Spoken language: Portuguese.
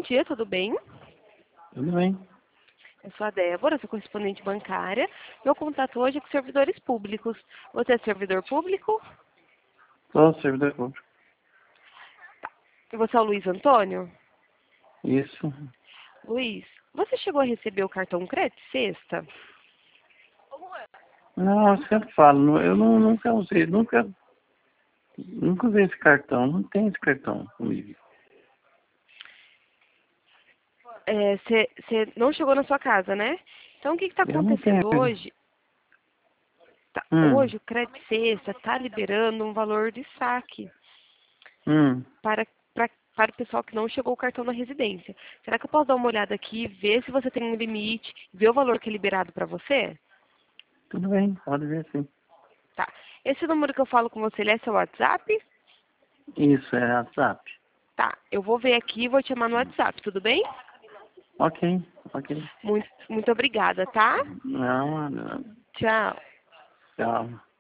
dia, tudo bem? Tudo bem. Eu sou a Débora, sou correspondente bancária. Meu contato hoje é com servidores públicos. Você é servidor público? Sou servidor público. E você é o Luiz Antônio? Isso. Luiz, você chegou a receber o cartão crédito sexta? Não, eu sempre falo, nunca usei, nunca usei esse cartão, não tem esse cartão comigo. Você não chegou na sua casa, né? Então, o que está Eu não tenho. acontecendo hoje? Hum, Hoje, o crédito sexta está liberando um valor de saque hum, para o pessoal que não chegou o cartão na residência. Será que eu posso dar uma olhada aqui, ver se você tem um limite, ver o valor que é liberado para você? tudo bem, pode ver sim. Tá. Esse número que eu falo com você, ele é seu WhatsApp? Isso, é WhatsApp. Tá. Eu vou ver aqui e vou te chamar no WhatsApp, tudo bem? Ok, ok. Muito obrigada, tá? Não, Tchau. tchau.